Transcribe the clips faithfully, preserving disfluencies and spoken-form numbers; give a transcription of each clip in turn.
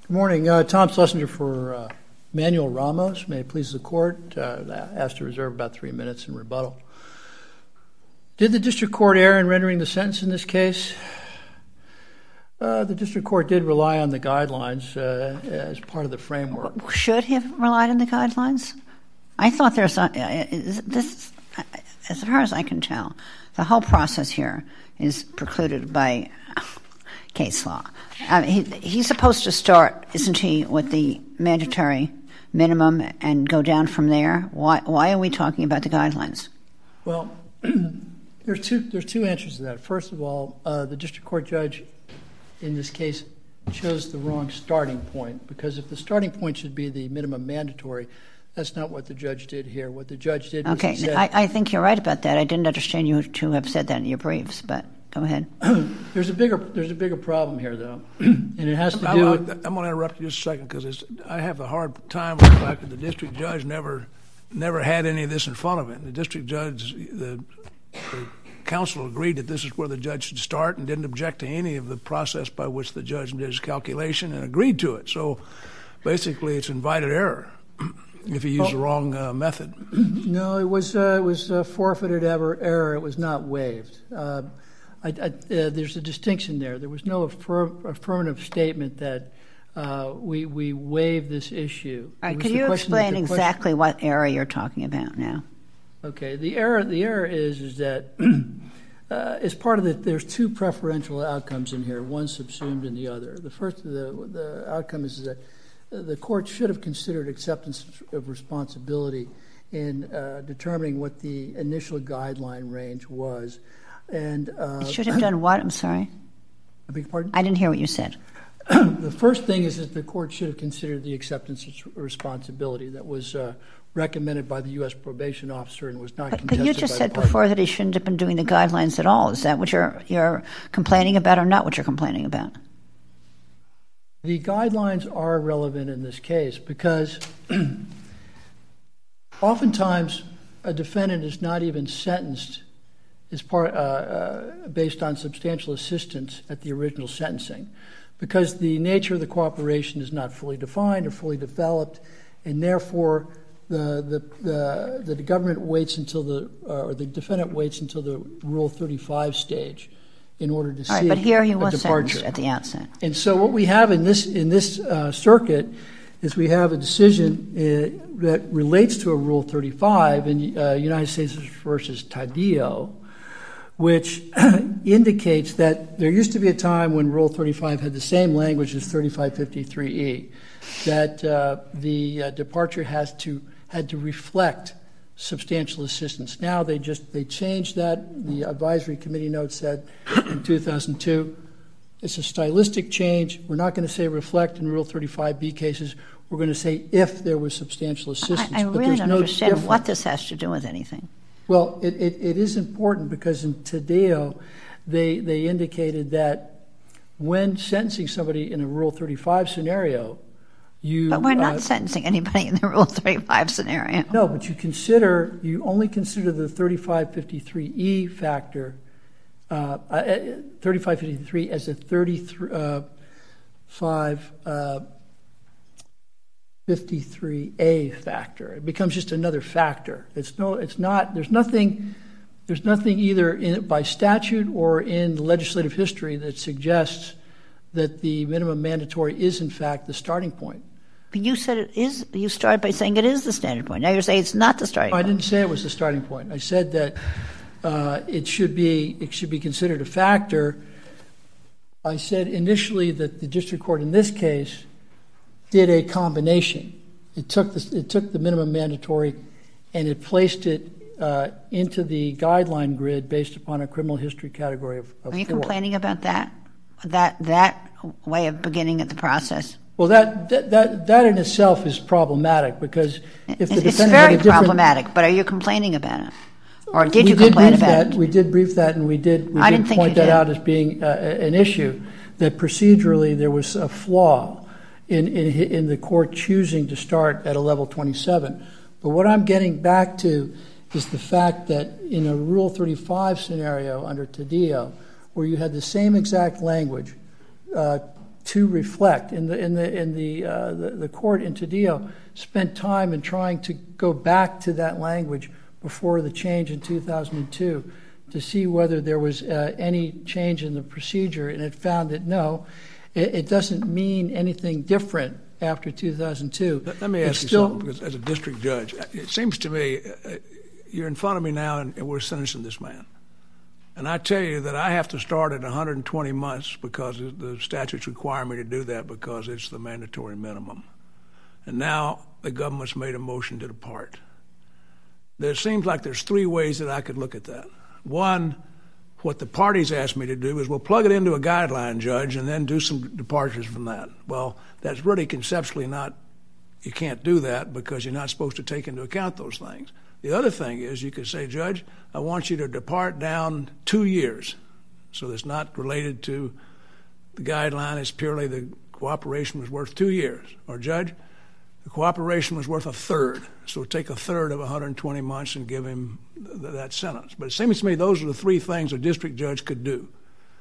Good morning. Uh, Tom Schlesinger for uh, Manuel Ramos. May it please the Court. Uh, asked to reserve about three minutes in rebuttal. Did the District Court err in rendering the sentence in this case? Uh, the District Court did rely on the guidelines uh, as part of the framework. Should he have relied on the guidelines? I thought there's a, uh, this, uh, as far as I can tell, the whole process here is precluded by case law. Uh, he, he's supposed to start, isn't he, with the mandatory minimum and go down from there? Why, why are we talking about the guidelines? Well, there's two there's two answers to that. First of all, uh, the District Court judge in this case chose the wrong starting point, because if the starting point should be the minimum mandatory, that's not what the judge did here. What the judge did was okay, he said, I, I think you're right about that. I didn't understand you to have said that in your briefs, but go ahead. there's a bigger there's a bigger problem here, though, and it has to do I, with... I'm going to interrupt you just a second, because I have a hard time with the fact that the district judge never never had any of this in front of it. The district judge, the, the counsel agreed that this is where the judge should start and didn't object to any of the process by which the judge did his calculation and agreed to it. So basically it's invited error if he used well, the wrong uh, method. No, it was uh, it was uh, forfeited ever, error. It was not waived. Uh, I, I, uh, there's a distinction there. There was no affirm, affirmative statement that uh, we we waive this issue. All right, could you explain exactly what error you're talking about now? Okay, the error the error is is that uh, as part of the there's two preferential outcomes in here, one subsumed in the other. The first the the outcome is that the court should have considered acceptance of responsibility in uh, determining what the initial guideline range was. And uh, it should have done what? I'm sorry. I beg your pardon? I didn't hear what you said. The first thing is that the court should have considered the acceptance of responsibility that was uh, recommended by the U S probation officer and was not but, contested but you just by said the party. Before that he shouldn't have been doing the guidelines at all. Is that what you're you're complaining about, or not what you're complaining about? The guidelines are relevant in this case because oftentimes a defendant is not even sentenced as part uh, uh, based on substantial assistance at the original sentencing, because the nature of the cooperation is not fully defined or fully developed, and therefore the the the, the government waits until the uh, or the defendant waits until the Rule thirty-five stage in order to see. All right, but here he was departure. sentenced at the outset. And so what we have in this in this uh, circuit is we have a decision uh, that relates to a Rule thirty-five in uh, United States versus Tadillo, which indicates that there used to be a time when Rule thirty-five had the same language as thirty-five fifty-three E, that uh, the uh, departure has to had to reflect substantial assistance. Now they just they changed that. The advisory committee note said in two thousand two, it's a stylistic change. We're not going to say reflect in Rule thirty-five B cases. We're going to say if there was substantial assistance. I, I but really there's don't no understand difference. What this has to do with anything. Well, it, it, it is important because in Tadillo, they they indicated that when sentencing somebody in a Rule thirty-five scenario, you But we're not uh, sentencing anybody in the Rule thirty-five scenario. No, but you consider you only consider the thirty-five fifty-three E factor, uh, uh, thirty-five fifty-three as a thirty-five uh, fifty-three A factor. It becomes just another factor. It's no, it's not. There's nothing. There's nothing either in by statute or in legislative history that suggests that the minimum mandatory is in fact the starting point. But you said it is. You started by saying it is the standard point. Now you're saying it's not the starting I point. I didn't say it was the starting point. I said that uh, it should be it should be considered a factor. I said initially that the district court in this case did a combination. It took the it took the minimum mandatory, and it placed it uh, into the guideline grid based upon a criminal history category of, of Are you four. complaining about that? That that way of beginning at the process? Well, that that that, that in itself is problematic because if the it's, defendant it's had very a different, problematic. But are you complaining about it, or did we you did complain brief about that, it? We did brief that, and we did we I did didn't think point you that did. out as being uh, an issue. That procedurally there was a flaw in, in in the court choosing to start at a level twenty-seven. But what I'm getting back to is the fact that in a Rule thirty-five scenario under Tadillo, where you had the same exact language, uh, to reflect. In the in the in the uh, the, the court in Tadeo spent time in trying to go back to that language before the change in two thousand two to see whether there was uh, any change in the procedure, and it found that no, it, it doesn't mean anything different after two thousand two. Let, let me ask it's you still, something, because as a district judge, it seems to me uh, you're in front of me now, and, and we're sentencing this man. And I tell you that I have to start at one hundred twenty months because the statutes require me to do that because it's the mandatory minimum. And now the government's made a motion to depart. There seems like there's three ways that I could look at that. One, what the parties asked me to do is we'll plug it into a guideline, Judge, and then do some departures from that. Well, that's really conceptually not, you can't do that because you're not supposed to take into account those things. The other thing is you could say, Judge, I want you to depart down two years. So it's not related to the guideline. It's purely the cooperation was worth two years. Or, Judge, the cooperation was worth a third. So take a third of one hundred twenty months and give him th- that sentence. But it seems to me those are the three things a district judge could do.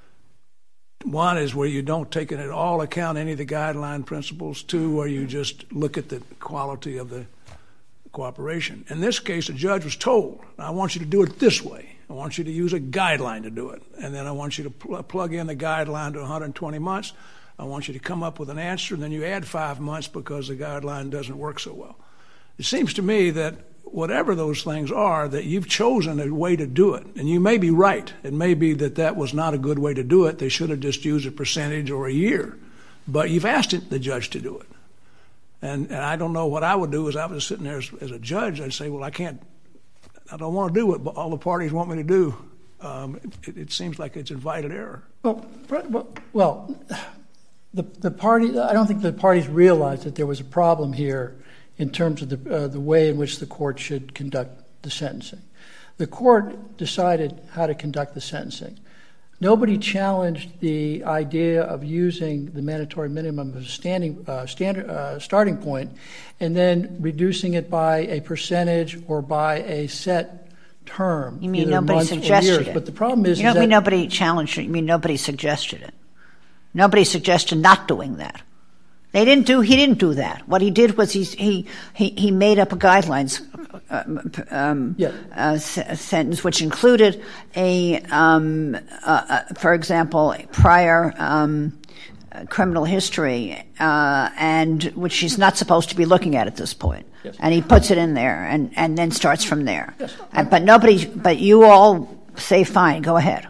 One is where you don't take into all account any of the guideline principles. Two, where you just look at the quality of the cooperation. In this case, the judge was told, I want you to do it this way. I want you to use a guideline to do it. And then I want you to pl- plug in the guideline to one hundred twenty months. I want you to come up with an answer, and then you add five months because the guideline doesn't work so well. It seems to me that whatever those things are, that you've chosen a way to do it. And you may be right. It may be that that was not a good way to do it. They should have just used a percentage or a year. But you've asked it, the judge to do it. And, and I don't know what I would do as I was sitting there as, as a judge. I'd say, well, I can't, I don't want to do what all the parties want me to do. Um, it, it seems like it's invited error. Well, well, the the party. I don't think the parties realized that there was a problem here in terms of the uh, the way in which the court should conduct the sentencing. The court decided how to conduct the sentencing. Nobody challenged the idea of using the mandatory minimum as a standing uh, standard uh, starting point, and then reducing it by a percentage or by a set term. You mean nobody suggested years. it? But the problem is, you don't is mean that nobody challenged it. You mean nobody suggested it. Nobody suggested not doing that. They didn't do. He didn't do that. What he did was he he he, he made up a guidelines uh, um, yeah. uh, s- sentence which included a, um, uh, uh, for example, prior um, uh, criminal history, uh, and which he's not supposed to be looking at at this point. Yes. And he puts it in there, and, and then starts from there. Yes. And, but nobody. But you all say, fine, go ahead.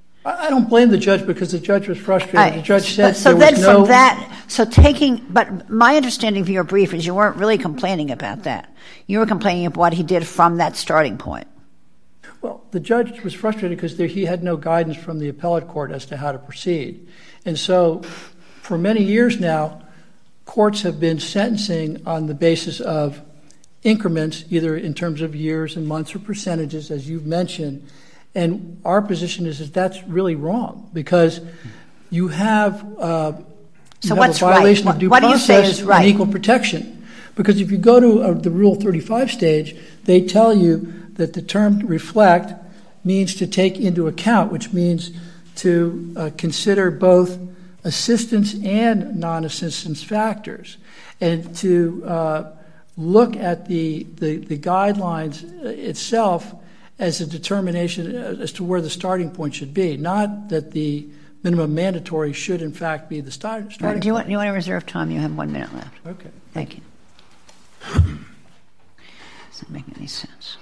I don't blame the judge because the judge was frustrated. I, the judge said so there then was no. From that, so taking, but my understanding of your brief is you weren't really complaining about that. You were complaining of what he did from that starting point. Well, the judge was frustrated because there, he had no guidance from the appellate court as to how to proceed. And so for many years now, courts have been sentencing on the basis of increments, either in terms of years and months or percentages, as you've mentioned. And our position is that that's really wrong because you have, uh, you so have what's a violation right? of due what, what process do you say is right? and equal protection. Because if you go to uh, the Rule thirty-five stage, they tell you that the term reflect means to take into account, which means to uh, consider both assistance and non-assistance factors, and to uh, look at the, the, the guidelines itself as a determination as to where the starting point should be, not that the minimum mandatory should, in fact, be the start, starting right. do you point. want, do you want to reserve time? You have one minute left. Okay. Thank you. Doesn't make any sense.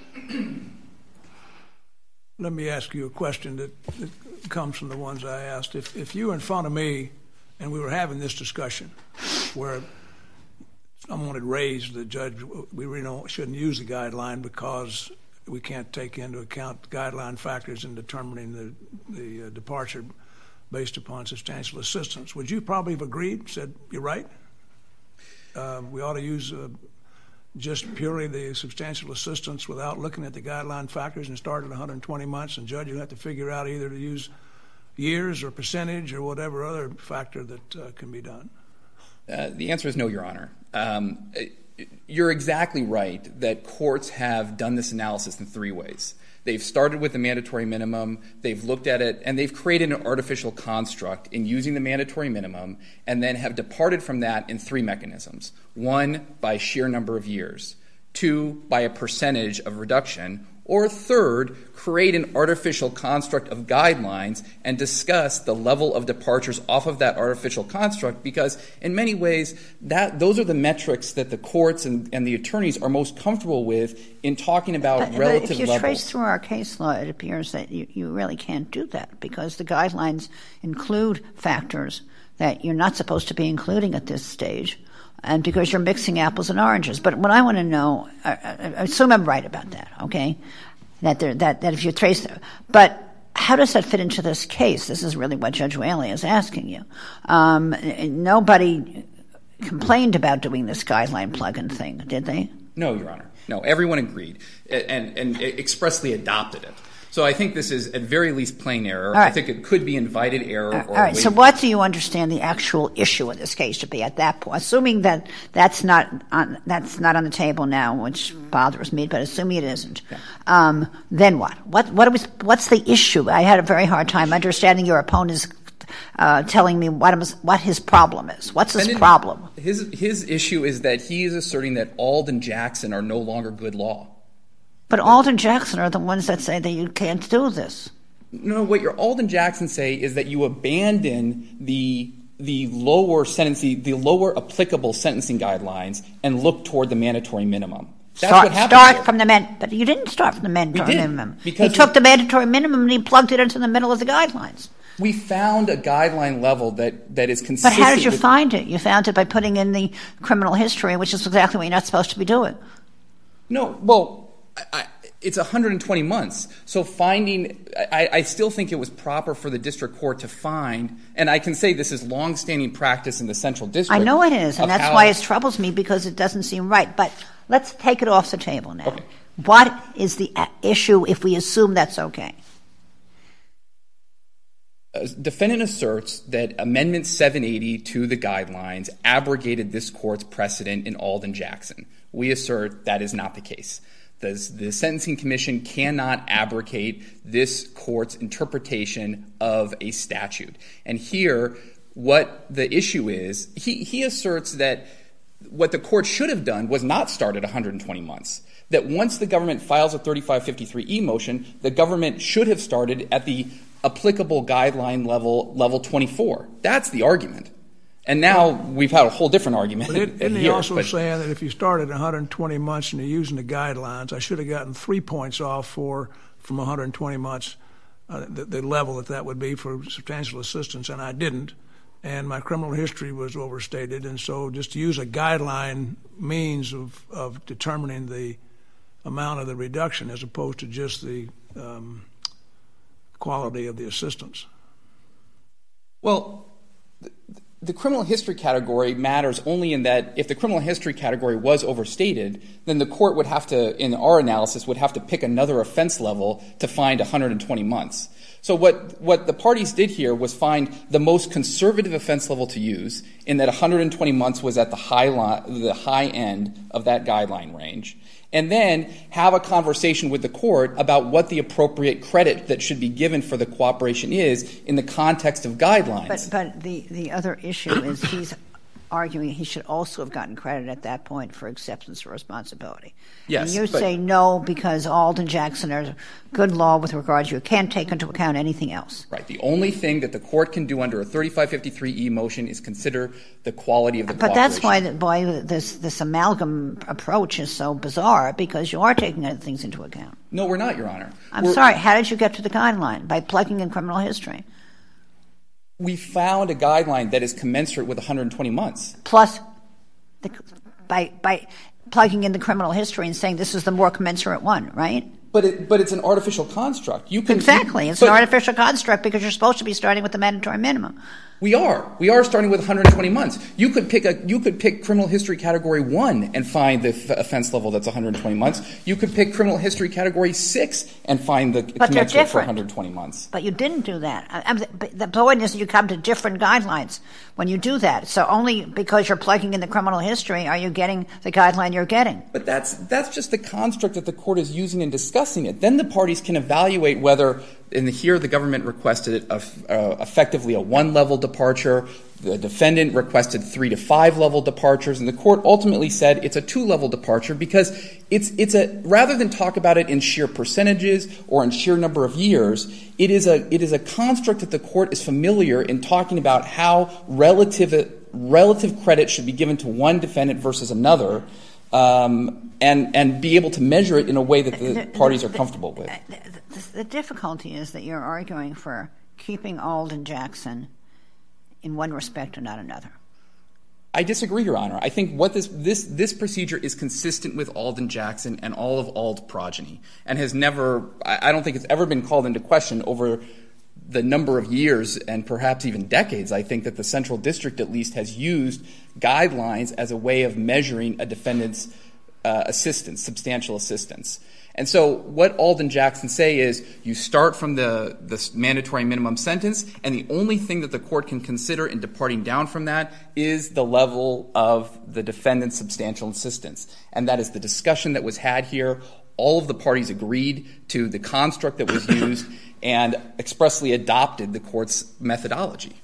Let me ask you a question that, that comes from the ones I asked. If, if you were in front of me and we were having this discussion where someone had raised the judge, we really don't, shouldn't use the guideline because we can't take into account guideline factors in determining the, the uh, departure based upon substantial assistance. Would you probably have agreed, said, you're right? Uh, we ought to use uh, just purely the substantial assistance without looking at the guideline factors and start at one hundred twenty months, and judge, you have to figure out either to use years or percentage or whatever other factor that uh, can be done. Uh, the answer is no, Your Honor. Um, you're exactly right that courts have done this analysis in three ways. They've started with the mandatory minimum, they've looked at it, and they've created an artificial construct in using the mandatory minimum, and then have departed from that in three mechanisms. One, by sheer number of years. Two, by a percentage of reduction. Or third, create an artificial construct of guidelines and discuss the level of departures off of that artificial construct, because in many ways that those are the metrics that the courts and, and the attorneys are most comfortable with in talking about but, relative but if you levels. trace through our case law, it appears that you, you really can't do that, because the guidelines include factors that you're not supposed to be including at this stage, and because you're mixing apples and oranges. But what I want to know, I, I, I assume I'm right about that, okay? That there, that that if you trace, but how does that fit into this case? This is really what Judge Whaley is asking you. Um, nobody complained about doing this guideline plug-in thing, did they? No, Your Honor. No, everyone agreed and, and expressly adopted it. So I think this is at very least plain error. Right. I think it could be invited error. All or right. So what do you understand the actual issue in this case to be at that point? Assuming that that's not on, that's not on the table now, which bothers me, but assuming it isn't, yeah. um, then what? What what was what's the issue? I had a very hard time understanding your opponent's uh, telling me what was, what his problem is. What's his problem? His his issue is that he is asserting that Auld and Jackson are no longer good law. But Auld and Jackson are the ones that say that you can't do this. No, what your Auld and Jackson say is that you abandon the the lower sentencing, the lower applicable sentencing guidelines, and look toward the mandatory minimum. That's start, what happened. Start here. from the man, but you didn't start from the mandatory we did, minimum. Because he took the mandatory minimum and he plugged it into the middle of the guidelines. We found a guideline level that, that is consistent. But how did you with, find it? You found it by putting in the criminal history, which is exactly what you're not supposed to be doing. No, well, I, I, it's one hundred twenty months. So finding, I, I still think it was proper for the district court to find, and I can say this is longstanding practice in the central district. I know it is, and that's how, why it troubles me, because it doesn't seem right. But let's take it off the table now. Okay. What is the issue if we assume that's okay? A defendant asserts that Amendment seven eighty to the guidelines abrogated this court's precedent in Auld and Jackson. We assert that is not the case. The, the Sentencing Commission cannot abrogate this court's interpretation of a statute. And here, what the issue is, he, he asserts that what the court should have done was not start at one hundred twenty months. That once the government files a thirty-five fifty-three E motion, the government should have started at the applicable guideline level, level twenty-four. That's the argument. And now we've had a whole different argument. But it, isn't here, he also but, saying that if you started one hundred twenty months and you're using the guidelines, I should have gotten three points off for from one hundred twenty months, uh, the, the level that that would be for substantial assistance, and I didn't. And my criminal history was overstated, and so just to use a guideline means of, of determining the amount of the reduction as opposed to just the um, quality of the assistance. Well, the, the criminal history category matters only in that if the criminal history category was overstated, then the court would have to, in our analysis, would have to pick another offense level to find one hundred twenty months. So what, what the parties did here was find the most conservative offense level to use, in that one hundred twenty months was at the high, li- the high end of that guideline range, and then have a conversation with the court about what the appropriate credit that should be given for the cooperation is in the context of guidelines. But, but the, the other issue is he's arguing he should also have gotten credit at that point for acceptance of responsibility. Yes, and you but, say no because Auld and Jackson are good law with regard to you can't take into account anything else. Right. The only thing that the court can do under a thirty-five fifty-three E motion is consider the quality of the but cooperation. That's why, the, why this, this amalgam approach is so bizarre, because you are taking other things into account. No, we're not, Your Honor. I'm we're, sorry. How did you get to the guideline? By plugging in criminal history. We found a guideline that is commensurate with one hundred twenty months. Plus, the, by by plugging in the criminal history and saying this is the more commensurate one, right? But it, but it's an artificial construct. You can exactly. It's an artificial construct because you're supposed to be starting with the mandatory minimum. We are. We are starting with one hundred twenty months. You could pick a. You could pick criminal history category one and find the f- offense level that's one hundred twenty months. You could pick criminal history category six and find the but commensurate for one hundred twenty months. But you didn't do that. I, I'm, the point is you come to different guidelines when you do that. So only because you're plugging in the criminal history are you getting the guideline you're getting. But that's that's just the construct that the court is using in discussing it. Then the parties can evaluate whether. And here the government requested a, uh, effectively a one-level departure. The defendant requested three to five-level departures, and the court ultimately said it's a two-level departure because it's it's a rather than talk about it in sheer percentages or in sheer number of years, it is a it is a construct that the court is familiar in talking about how relative relative credit should be given to one defendant versus another. Um, and and be able to measure it in a way that the, the parties the, are comfortable with. The, the, the difficulty is that you're arguing for keeping Alden Jackson in one respect and not another. I disagree, Your Honor. I think what this this this procedure is consistent with Alden Jackson and all of Ald's progeny, and has never. I, I don't think it's ever been called into question over the number of years and perhaps even decades. I think that the Central District at least has used guidelines as a way of measuring a defendant's uh, assistance, substantial assistance. And so what Alden Jackson say is you start from the, the mandatory minimum sentence, and the only thing that the court can consider in departing down from that is the level of the defendant's substantial assistance. And that is the discussion that was had here. All of the parties agreed to the construct that was used and expressly adopted the court's methodology.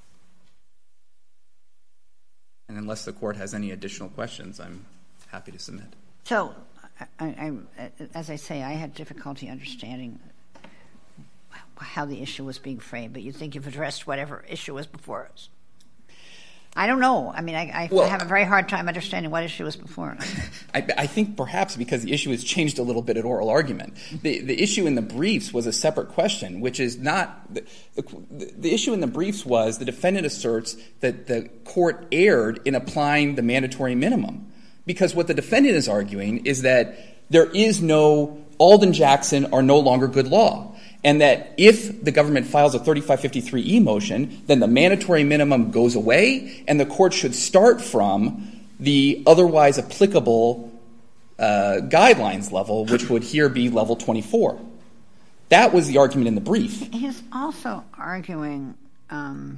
And unless the court has any additional questions, I'm happy to submit. So, I, I, as I say, I had difficulty understanding how the issue was being framed, but you think you've addressed whatever issue was before us. I don't know. I mean, I, I well, have a very hard time understanding what issue was before us. I, I think perhaps because the issue has changed a little bit at oral argument. The, the issue in the briefs was a separate question, which is not the, the, the issue in the briefs was the defendant asserts that the court erred in applying the mandatory minimum. Because what the defendant is arguing is that there is no – Alden Jackson are no longer good law. And that if the government files a thirty-five fifty-three E motion, then the mandatory minimum goes away, and the court should start from the otherwise applicable uh, guidelines level, which would here be level twenty-four. That was the argument in the brief. He's also arguing um,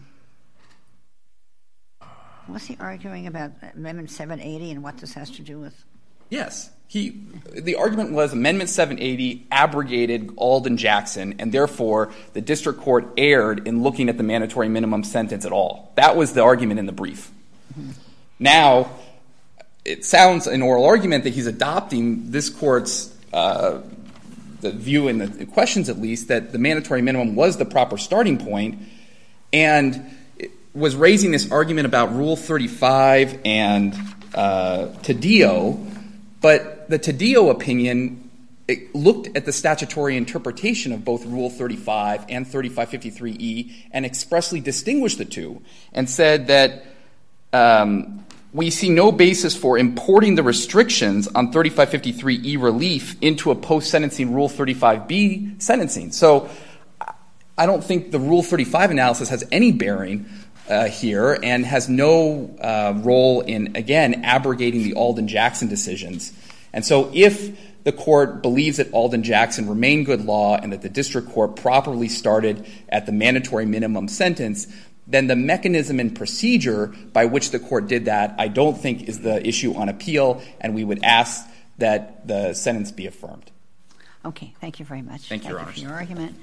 – was he arguing about Amendment seven eighty and what this has to do with? Yes. He, the argument was Amendment seven eighty abrogated Alden Jackson, and therefore the district court erred in looking at the mandatory minimum sentence at all. That was the argument in the brief. Mm-hmm. Now, it sounds in oral argument that he's adopting this court's uh, the view in the questions, at least, that the mandatory minimum was the proper starting point, and was raising this argument about Rule thirty-five and uh, Taddeo. But the Taddeo opinion it looked at the statutory interpretation of both Rule thirty-five and thirty-five fifty-three E and expressly distinguished the two and said that um, we see no basis for importing the restrictions on thirty-five fifty-three E relief into a post-sentencing Rule thirty-five B sentencing. So I don't think the Rule thirty-five analysis has any bearing Uh, here and has no uh, role in, again, abrogating the Alden Jackson decisions. And so if the court believes that Alden Jackson remained good law and that the district court properly started at the mandatory minimum sentence, then the mechanism and procedure by which the court did that I don't think is the issue on appeal, and we would ask that the sentence be affirmed. Okay. Thank you very much. Thank you, Your Honor. Honor. For your argument.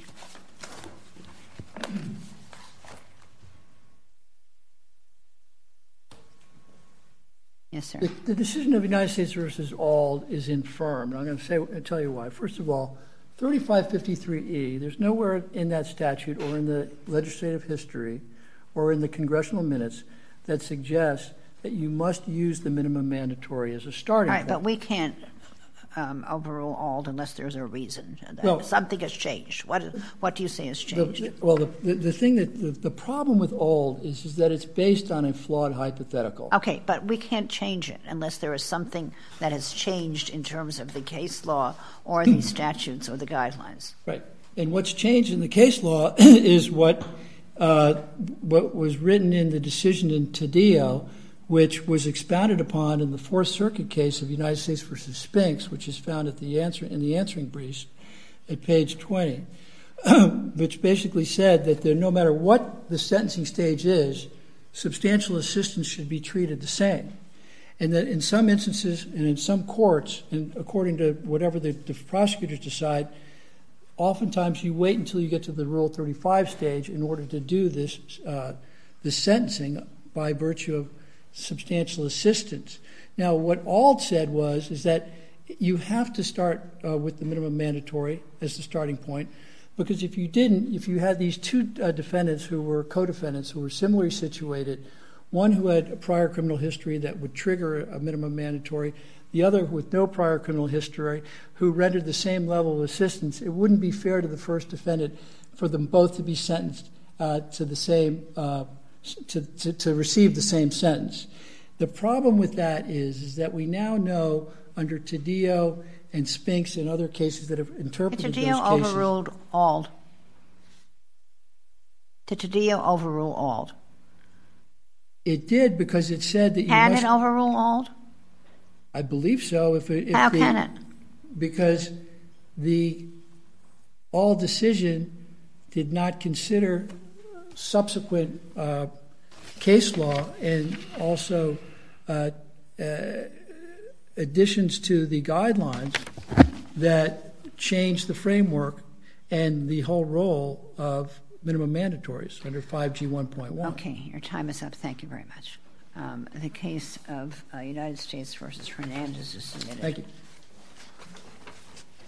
Yes, sir. The, the decision of United States versus Ald is infirm, and I'm going to say, I'll tell you why. First of all, thirty-five fifty-three E, there's nowhere in that statute or in the legislative history or in the congressional minutes that suggests that you must use the minimum mandatory as a starting point. All right, point. but we can't um, overrule Auld unless there's a reason that Well- something has changed. What what do you say has changed? The, well, the, the, the thing that the, the problem with Auld is, is that it's based on a flawed hypothetical. Okay, but we can't change it unless there is something that has changed in terms of the case law or the statutes or the guidelines. Right. And what's changed in the case law is what uh, what was written in the decision in Tadeo, which was expounded upon in the Fourth Circuit case of United States versus Spinks, which is found at the answer in the answering briefs at page twenty, which basically said that there, no matter what the sentencing stage is, substantial assistance should be treated the same. And that in some instances and in some courts, and according to whatever the, the prosecutors decide, oftentimes you wait until you get to the Rule thirty-five stage in order to do this, uh, this sentencing by virtue of substantial assistance. Now, what Auld said was is that you have to start uh, with the minimum mandatory as the starting point, because if you didn't, if you had these two uh, defendants who were co-defendants who were similarly situated, one who had a prior criminal history that would trigger a minimum mandatory, the other with no prior criminal history who rendered the same level of assistance, it wouldn't be fair to the first defendant for them both to be sentenced uh, to the same uh, To, to, to receive the same sentence. The problem with that is, is that we now know under Tadeo and Spinks and other cases that have interpreted those cases. Tadeo overruled Auld. Did Tadeo overrule Auld? It did, because it said that you Can must, it overrule Auld? I believe so. If it, if How the, can it? Because the Auld decision did not consider subsequent uh, case law and also uh, uh, additions to the guidelines that changed the framework and the whole role of minimum mandatories under five G one point one. Okay, your time is up. Thank you very much. Um, the case of uh, United States versus Hernandez is submitted. Thank you.